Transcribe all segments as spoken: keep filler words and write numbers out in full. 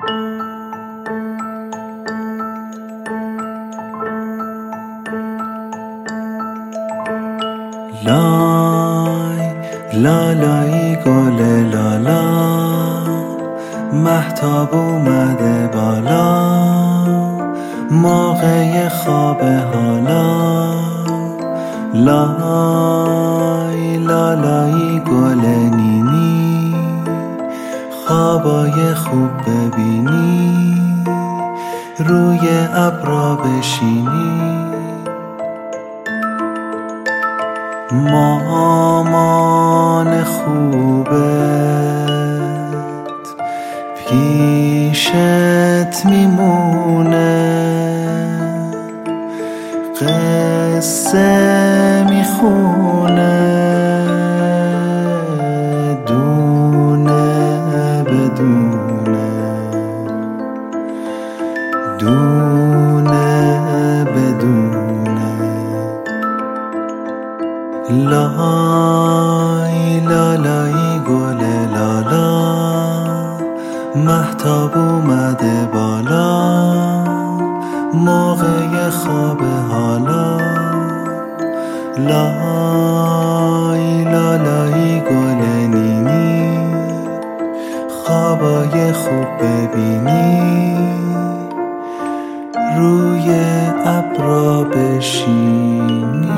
لای لالایی گل لالا، مهتاب اومده بالا، موقع خواب حالا. لای لالایی گل نینی، خوابای خوب ببینی، روی ابرا بشینی. مامان خوبت پیشت میمونه، قصه میخونه، دونه بدونه، دونه بدونه. لای لالایی گل لالا، مهتاب اومده بالا، موقع خواب حالا. لای لالایی گل نینی، خوابای خوب ببینی، روی ابرا بشینی.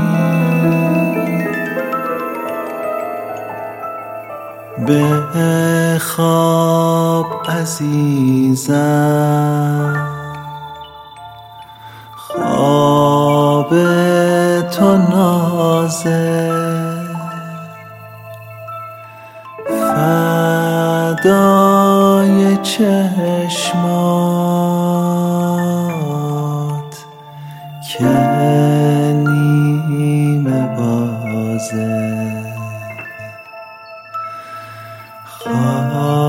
به خواب عزیزم، خواب تو نازه، فدای چشمات که نیمه بازه.